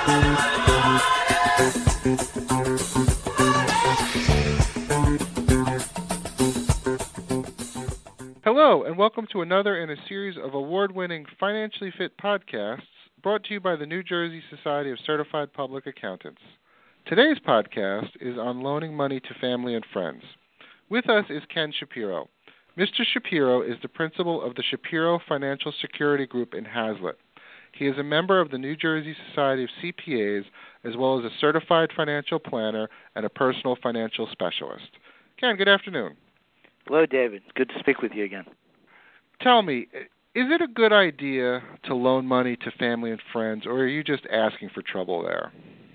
Hello, and welcome to another in a series of award-winning Financially Fit podcasts brought to you by the New Jersey Society of Certified Public Accountants. Today's podcast is on loaning money to family and friends. With us is Ken Shapiro. Mr. Shapiro is the principal of the Shapiro Financial Security Group in Hazlet. He is a member of the New Jersey Society of CPAs, as well as a certified financial planner and a personal financial specialist. Ken, good afternoon. Hello, David. Good to speak with you again. Tell me, is it a good idea to loan money to family and friends, or are you just asking for trouble there?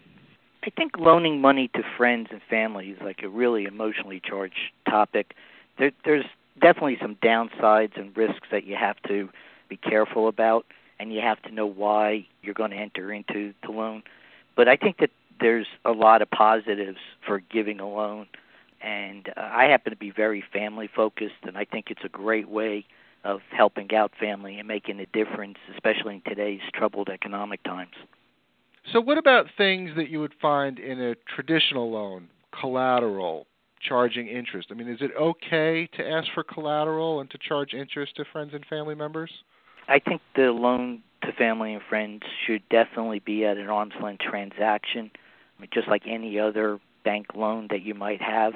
I think loaning money to friends and family is like a really emotionally charged topic. There's definitely some downsides and risks that you have to be careful about, and you have to know why you're going to enter into the loan. But I think that there's a lot of positives for giving a loan, and I happen to be very family-focused, and I think it's a great way of helping out family and making a difference, especially in today's troubled economic times. So what about things that you would find in a traditional loan, collateral, charging interest? I mean, is it okay to ask for collateral and to charge interest to friends and family members? I think the loan to family and friends should definitely be at an arm's length transaction, just like any other bank loan that you might have.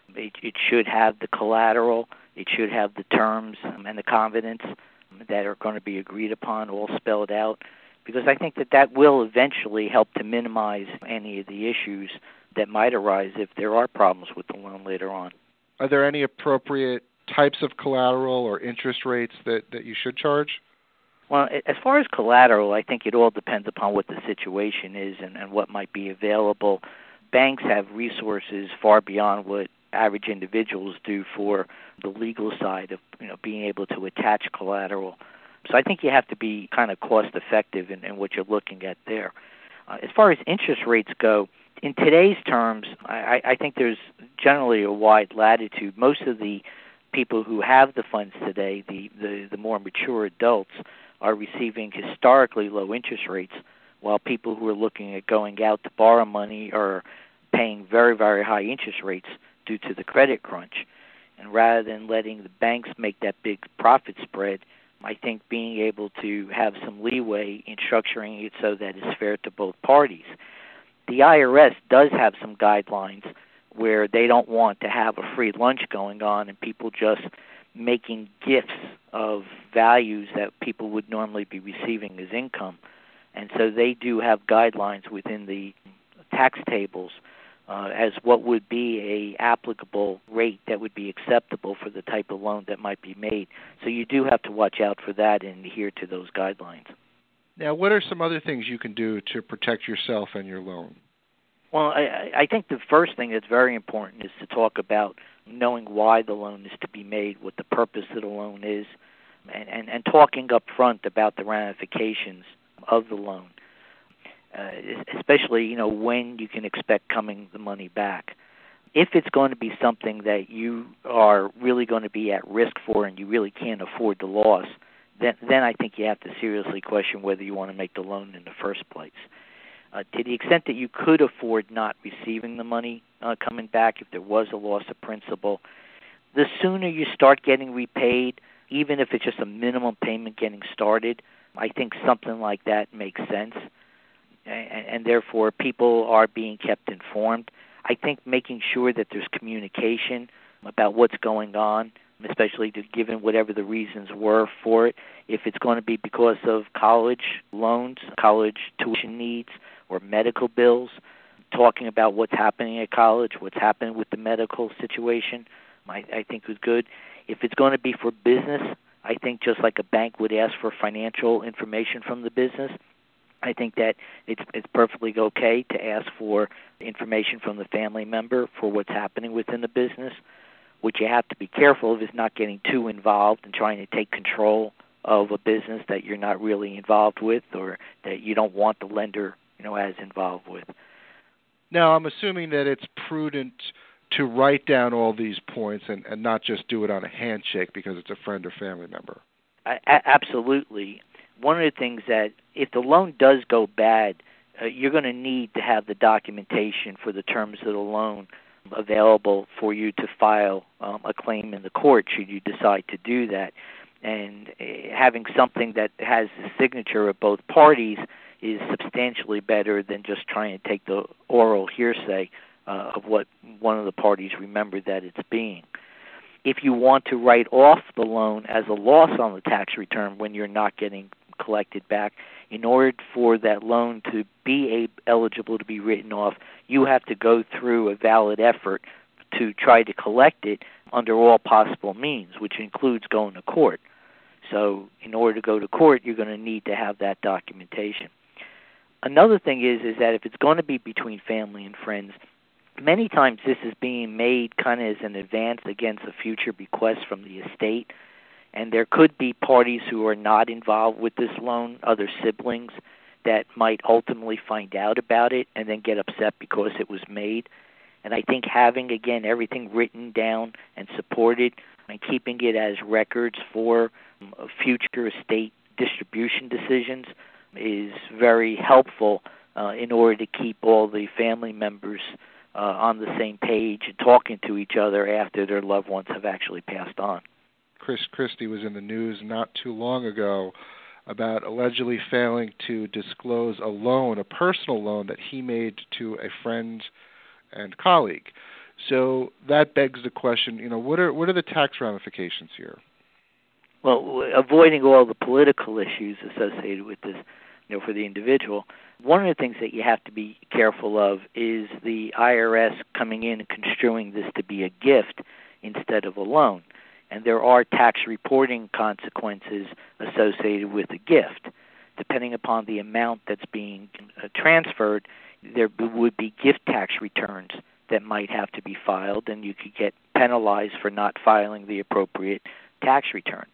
It should have the collateral, it should have the terms and the covenants that are going to be agreed upon, all spelled out, because I think that will eventually help to minimize any of the issues that might arise if there are problems with the loan later on. Are there any appropriate types of collateral or interest rates that you should charge? Well, as far as collateral, I think it all depends upon what the situation is and what might be available. Banks have resources far beyond what average individuals do for the legal side of being able to attach collateral. So I think you have to be kind of cost effective in what you're looking at there. As far as interest rates go, in today's terms, I think there's generally a wide latitude. Most of the people who have the funds today, the more mature adults, are receiving historically low interest rates, while people who are looking at going out to borrow money are paying very, very high interest rates due to the credit crunch. And rather than letting the banks make that big profit spread, I think being able to have some leeway in structuring it so that it's fair to both parties. The IRS does have some guidelines where they don't want to have a free lunch going on and people just making gifts of values that people would normally be receiving as income. And so they do have guidelines within the tax tables as what would be a applicable rate that would be acceptable for the type of loan that might be made. So you do have to watch out for that and adhere to those guidelines. Now, what are some other things you can do to protect yourself and your loan? Well, I think the first thing that's very important is to talk about knowing why the loan is to be made, what the purpose of the loan is, and talking up front about the ramifications of the loan, especially, when you can expect coming the money back. If it's going to be something that you are really going to be at risk for and you really can't afford the loss, then I think you have to seriously question whether you want to make the loan in the first place. To the extent that you could afford not receiving the money coming back if there was a loss of principal, the sooner you start getting repaid, even if it's just a minimum payment getting started, I think something like that makes sense. And therefore, people are being kept informed. I think making sure that there's communication about what's going on, especially given whatever the reasons were for it. If it's going to be because of college loans, college tuition needs, or medical bills, talking about what's happening at college, what's happening with the medical situation, I think is good. If it's going to be for business, I think just like a bank would ask for financial information from the business, I think that it's perfectly okay to ask for information from the family member for what's happening within the business. What you have to be careful of is not getting too involved and trying to take control of a business that you're not really involved with or that you don't want the lender, as involved with. Now, I'm assuming that it's prudent to write down all these points and not just do it on a handshake because it's a friend or family member. Absolutely. One of the things that if the loan does go bad, you're going to need to have the documentation for the terms of the loan available for you to file a claim in the court should you decide to do that. And having something that has the signature of both parties is substantially better than just trying to take the oral hearsay of what one of the parties remembered that it's being. If you want to write off the loan as a loss on the tax return when you're not getting collected back, in order for that loan to be eligible to be written off, you have to go through a valid effort to try to collect it under all possible means, which includes going to court. So in order to go to court, you're going to need to have that documentation. Another thing is that if it's going to be between family and friends, many times this is being made kind of as an advance against a future bequest from the estate. And there could be parties who are not involved with this loan, other siblings, that might ultimately find out about it and then get upset because it was made. And I think having, again, everything written down and supported and keeping it as records for future estate distribution decisions is very helpful in order to keep all the family members on the same page and talking to each other after their loved ones have actually passed on. Chris Christie was in the news not too long ago about allegedly failing to disclose a loan, a personal loan that he made to a friend and colleague. So that begs the question, what are the tax ramifications here? Well, avoiding all the political issues associated with this, for the individual, one of the things that you have to be careful of is the IRS coming in and construing this to be a gift instead of a loan. And there are tax reporting consequences associated with a gift. Depending upon the amount that's being transferred, there would be gift tax returns that might have to be filed, and you could get penalized for not filing the appropriate tax returns.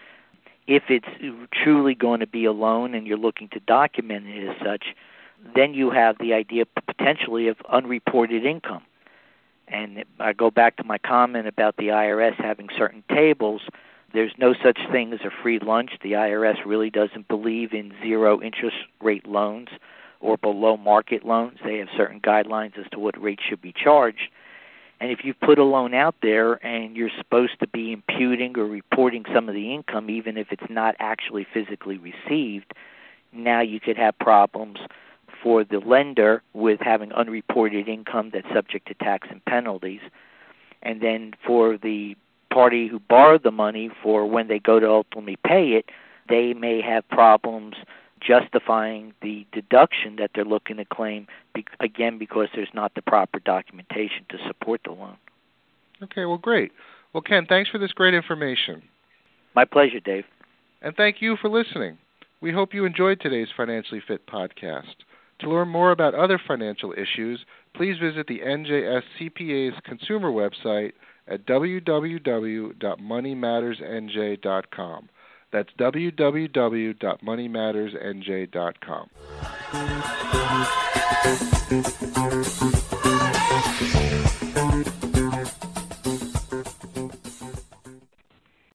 If it's truly going to be a loan and you're looking to document it as such, then you have the idea potentially of unreported income. And I go back to my comment about the IRS having certain tables. There's no such thing as a free lunch. The IRS really doesn't believe in zero interest rate loans or below market loans. They have certain guidelines as to what rates should be charged. And if you put a loan out there and you're supposed to be imputing or reporting some of the income, even if it's not actually physically received, now you could have problems for the lender with having unreported income that's subject to tax and penalties. And then for the party who borrowed the money, for when they go to ultimately pay it, they may have problems justifying the deduction that they're looking to claim, again, because there's not the proper documentation to support the loan. Okay, well, great. Well, Ken, thanks for this great information. My pleasure, Dave. And thank you for listening. We hope you enjoyed today's Financially Fit podcast. To learn more about other financial issues, please visit the NJS CPA's consumer website at www.moneymattersnj.com. That's www.moneymattersnj.com.